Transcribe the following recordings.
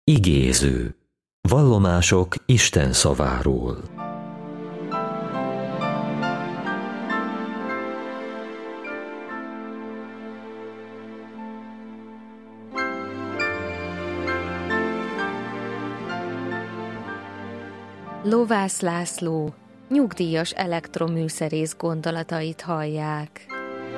Igéző. Vallomások Isten szaváról. Lovász László, nyugdíjas elektroműszerész gondolatait hallják.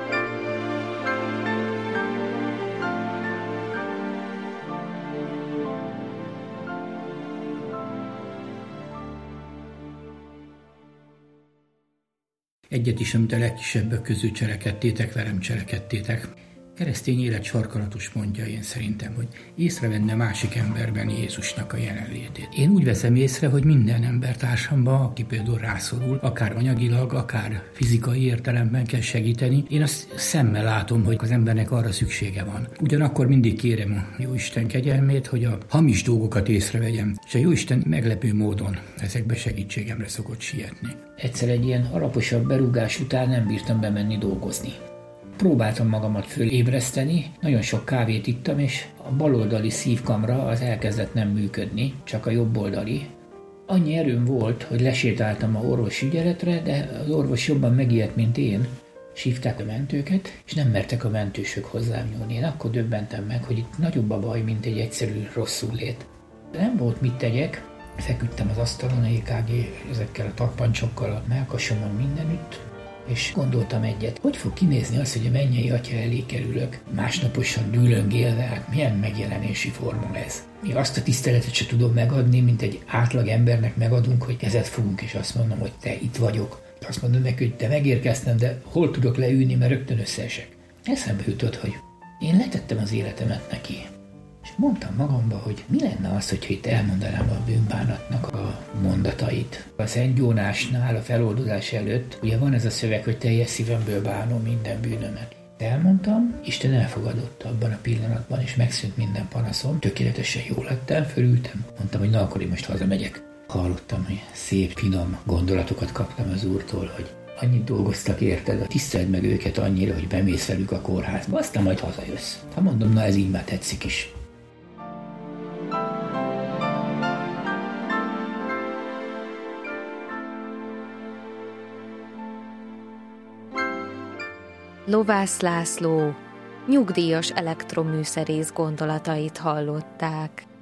Egyet is, amit a legkisebbek közül cselekedtétek, velem cselekedtétek. Keresztény élet sarkalatos pontja én szerintem, hogy észrevenne másik emberben Jézusnak a jelenlétét. Én úgy veszem észre, hogy minden embertársamban, aki például rászorul, akár anyagilag, akár fizikai értelemben kell segíteni, én azt szemmel látom, hogy az embernek arra szüksége van. Ugyanakkor mindig kérem a Jóisten kegyelmét, hogy a hamis dolgokat észrevegyem, és a Jóisten meglepő módon ezekbe segítségemre szokott sietni. Egyszer egy ilyen alaposabb berúgás után nem bírtam bemenni dolgozni. Próbáltam magamat fölébreszteni, nagyon sok kávét ittam, és a baloldali szívkamra az elkezdett nem működni, csak a jobboldali. Annyi erőm volt, hogy lesétáltam a orvosi ügyeletre, de az orvos jobban megijedt, mint én. És hívták a mentőket, és nem mertek a mentősök hozzám nyúlni. Én akkor döbbentem meg, hogy itt nagyobb a baj, mint egy egyszerű rosszullét. Nem volt mit tegyek, feküdtem az asztalon, a EKG ezekkel a takpancsokkal, a mellkasomon mindenütt, és gondoltam egyet, hogy fog kinézni az, hogy a mennyei atya elé kerülök, másnaposan dűlöngélve, hát milyen megjelenési forma ez. Még azt a tiszteletet se tudom megadni, mint egy átlag embernek megadunk, hogy kezet fogunk, és azt mondom, hogy te itt vagyok. Azt mondom neki, hogy te megérkeztem, de hol tudok leülni, mert rögtön összeesek. Eszembe jutott, hogy én letettem az életemet neki. És mondtam magamba, hogy mi lenne az, hogyha itt elmondanám a bűnbánatnak a mondatait. A Szent Gyónásnál, a feloldozás előtt, ugye van ez a szöveg, hogy teljes szívemből bánom minden bűnömet. Elmondtam, Isten elfogadott abban a pillanatban, és megszűnt minden panaszom. Tökéletesen jól lettem, fölültem. Mondtam, hogy na, akkor én most hazamegyek. Hallottam, hogy szép, finom gondolatokat kaptam az Úrtól, hogy annyit dolgoztak érted, tiszteld meg őket annyira, hogy bemész velük a kórházba, aztán majd hazajössz. Ha mondom, na ez így már tetszik is. Lovász László, nyugdíjas elektroműszerész gondolatait hallották.